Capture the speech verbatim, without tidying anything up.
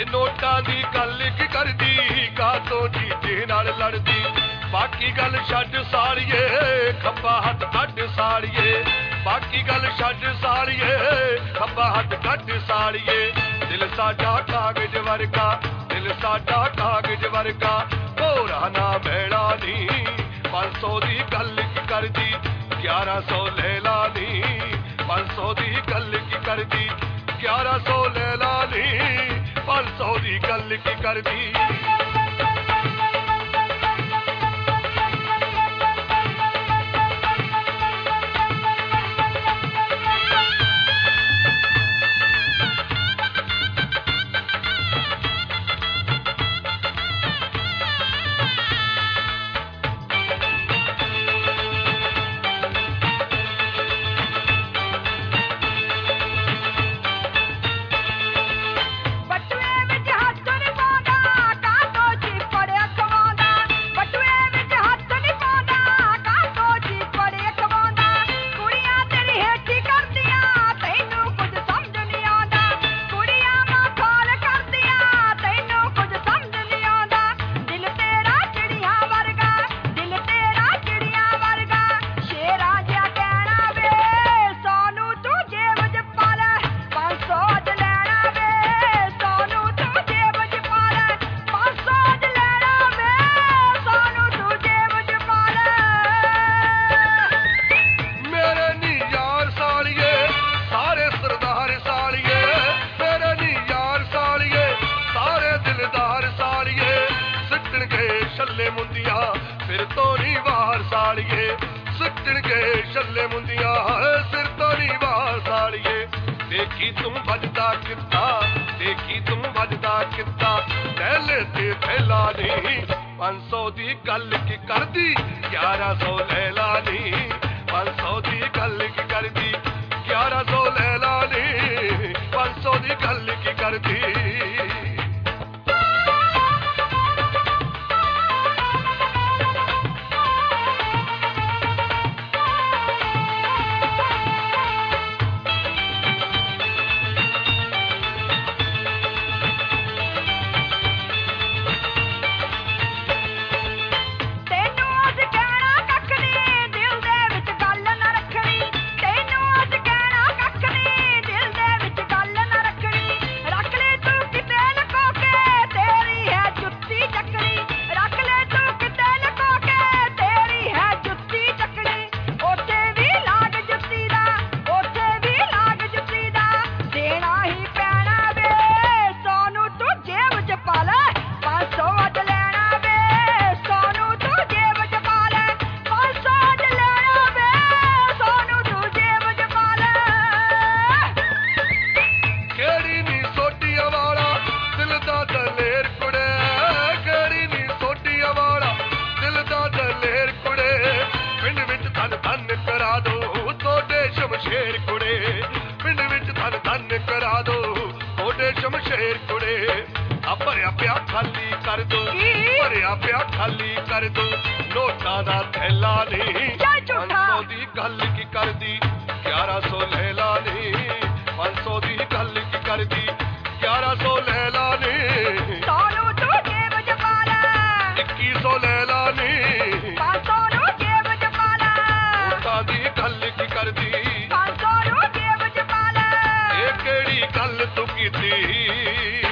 नोटां दी गल की करदी कातों जीजे नाल लड़दी बाकी गल छड्ड सालिए खब्बा हथ कड्ड सालिए बाकी गल छड्ड सालिए खब्बा हथ कड्ड सालिए दिल साडा कागज वर्गा दिल साडा कागज वर्गा होरा ना मैला नी पांच सौ दी गल की करदी ग्यारह सौ लैला नी पांच सौ दी गल की करदी ग्यारह सौ लैला नी पांच सौ दी गल की करदी छल्ले मुंदिया फिर तो नहीं वार सालिए सिटन के छल्ले मुंदिया सिर तो नहीं वार सालिए देखी तुम बजदा कितना देखी तुम बजदा कितना पहले ते पहला नहीं पांच सौ दी गल की करदी ग्यारह सौ लैला नहीं पांच सौ दी गल की करदी ग्यारह सौ लैला नहीं पांच सौ दी गल की करदी शमशेर कुड़े पिंड विच धन धन करा दो थोड़े शमशेर कुड़े आ भरिया पिया खाली कर दो भरिया पिया खाली कर दो नोटा दा थैला नहीं पांच सौ दी गल की कर दी ग्यारह सौ लैला नहीं पांच सौ दी गल की कर दी ग्यारह सौ लैला नहीं सोनू तू जेब च पा ले इक्कीस सौ लैला नहीं पांच सौ नू जेब च पा ले नोटा दी गल की कर दी गल तू कीती